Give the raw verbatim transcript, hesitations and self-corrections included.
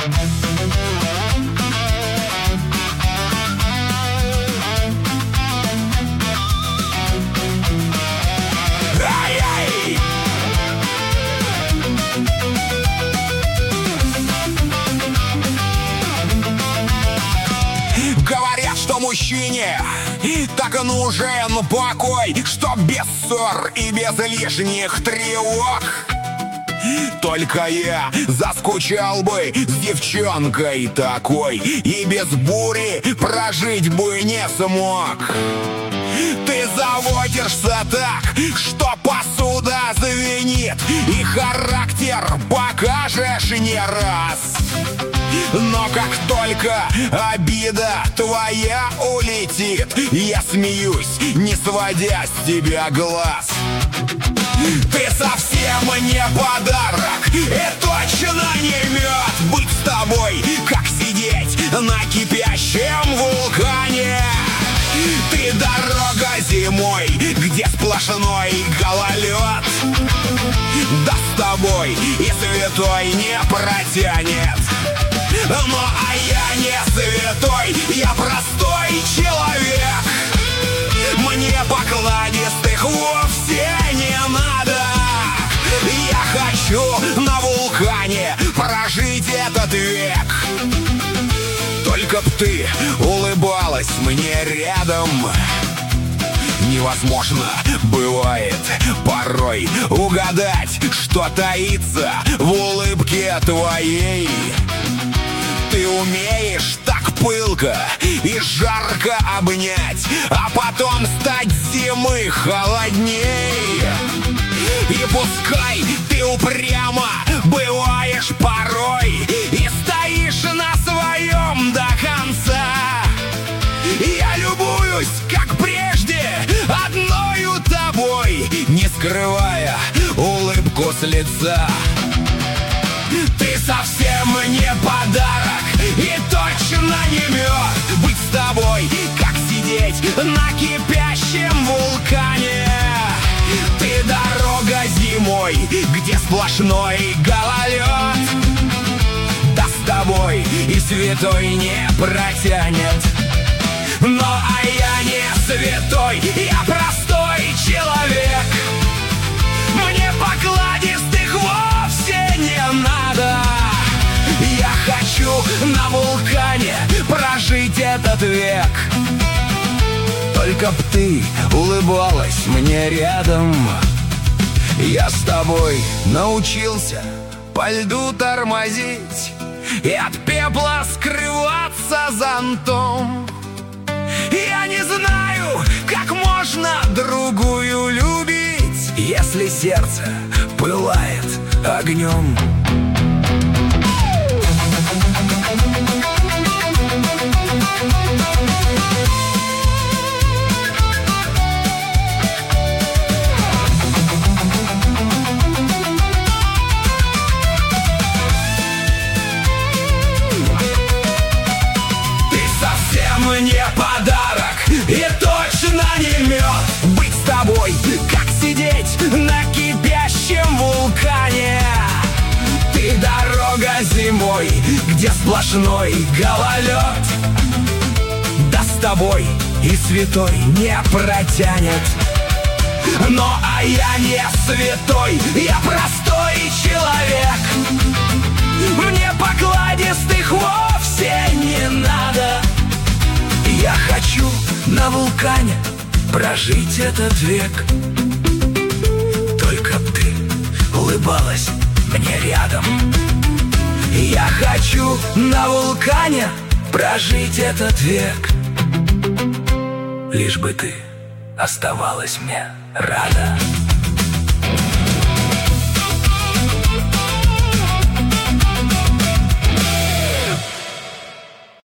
Говорят, что мужчине так нужен покой, что без ссор и без лишних тревог. Только я заскучал бы с девчонкой такой, и без бури прожить бы не смог. Ты заводишься так, что посуда звенит, и характер покажешь не раз. Но как только обида твоя улетит, я смеюсь, не сводя с тебя глаз. Ты совсем не подарок, и точно не мед. Быть с тобой, как сидеть на кипящем вулкане. Ты дорога зимой, где сплошной гололед. Да с тобой и святой не протянет. Ну а я не святой, я простой человек. Мне покладистых вовсе не надо. Я хочу на вулкане прожить этот век. Только б ты улыбалась мне рядом. Невозможно бывает порой угадать, что таится в улыбке твоей. Ты умеешь так пылко и жарко обнять, а потом стать зимы холодней. И пускай ты упрямо бываешь порой и стоишь на своем до конца, я любуюсь, как прежде, одною тобой, не скрывая улыбку с лица. Ты совсем не подарок и точно не мед. Быть с тобой, как сидеть на кипящем вулкане. Ты дорога зимой, где сплошной гололед. Да с тобой и святой не протянет. Но а я не святой, я простой человек. Мне покладистых вовсе не надо. Я хочу на вулкане прожить этот век. Только б ты улыбалась мне рядом. Я с тобой научился по льду тормозить и от пепла скрываться зонтом. Я не знаю, как можно другую любить, если сердце пылает огнем. Не подарок и точно не мед. Быть с тобой, как сидеть на кипящем вулкане. Ты дорога зимой, где сплошной гололед. Да с тобой и святой не протянет. Но а я не святой, я простой человек. Мне покладистых вовсе не надо. Я хочу на вулкане прожить этот век. Только б ты улыбалась мне рядом. Я хочу на вулкане прожить этот век. Лишь бы ты оставалась мне рада.